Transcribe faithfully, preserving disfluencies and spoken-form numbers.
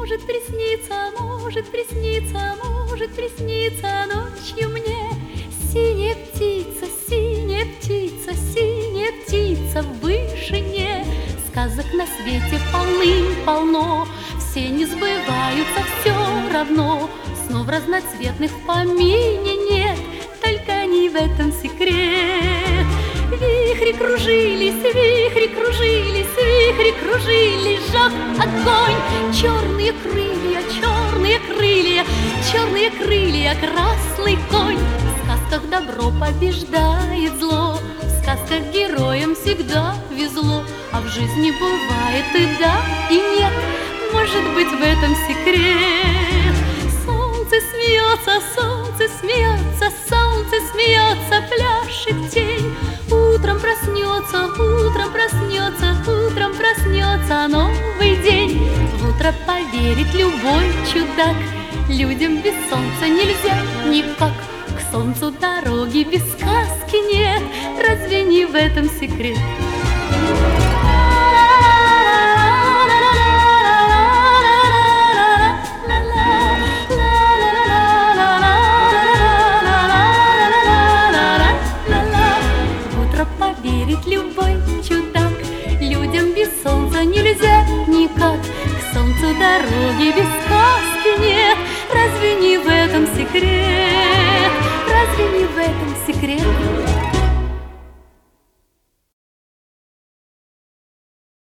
Может присниться, может присниться, может присниться ночью мне синяя птица, синяя птица, синяя птица в вышине. Сказок на свете полным-полно, все не сбываются все равно. Снов разноцветных в помине нет, только не в этом секрет. Вихри кружились, вихри кружились, вихри кружились, жег огонь. Черные крылья, черные крылья, черные крылья, красный конь. В сказках добро побеждает зло, в сказках героям всегда везло. А в жизни бывает и да, и нет, может быть в этом секрет. Солнце смеется, солнце смеется, солнце смеется, пляшет тень. Утром проснется, утром проснется, утром проснется новый день. В утро поверит любой чудак, людям без солнца нельзя никак. К солнцу дороги без сказки нет, разве не в этом секрет? Поверит любой чудак, людям без солнца нельзя никак. К солнцу дороги без сказки нет, разве не в этом секрет? Разве не в этом секрет?